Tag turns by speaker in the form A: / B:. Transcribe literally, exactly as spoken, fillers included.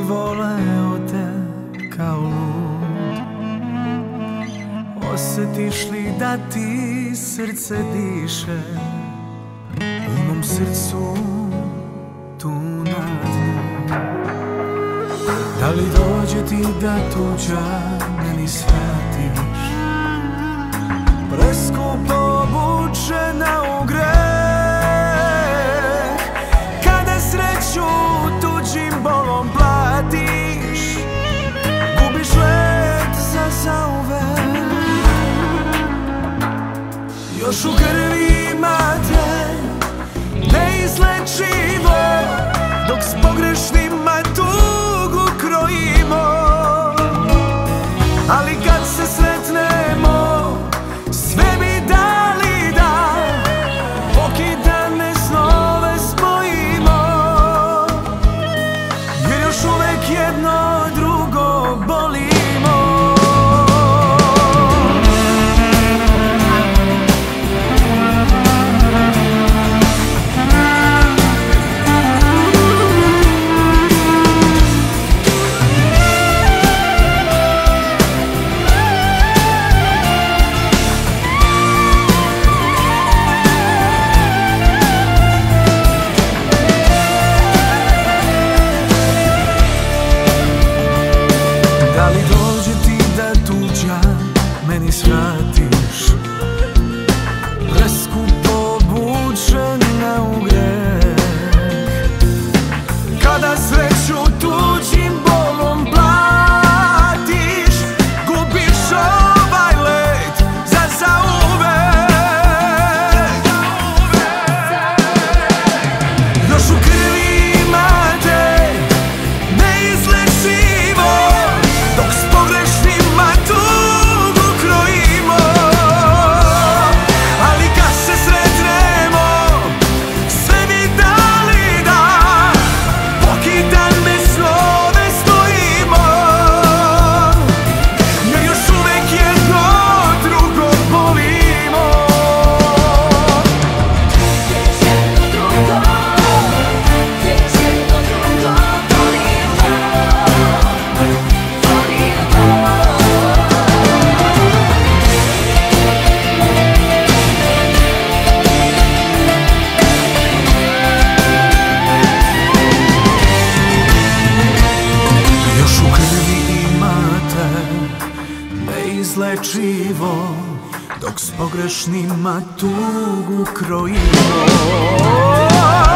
A: voleo te kao lud. Osjetiš li da ti srce diše u mom srcu tu na dnu? Da li dođe ti da tuđa meni shvatiš, preskupo obučena u greh, kada sreću tuđim bolom platiš, gubiš let za zauvek. Još u krvi imate neizlečivo, dok s pogrešnima tugu krojimo. Ali kad se sretnemo, sve bi dali da pokidane snove spojimo, jer još uvek jedno drugo bolimo. Da li dođe ti da tuđa meni shvatiš, preskupo obučena u greh, kada sreću tuđim bolom platiš, gubiš ovaj let za zauvek. Još u krvi imate neizlečivo, dok s pogrešnima tugu krojimo. Ali kad se sretnemo, sve bi dali da pokidane snove spojimo, jer još uvek jedno drugo volimo.
B: Još jedno drugo, još jedno drugo volimo, volimo.
A: Još u krvi imate neizlečivo, dok s pogrešnima tugu krojimo.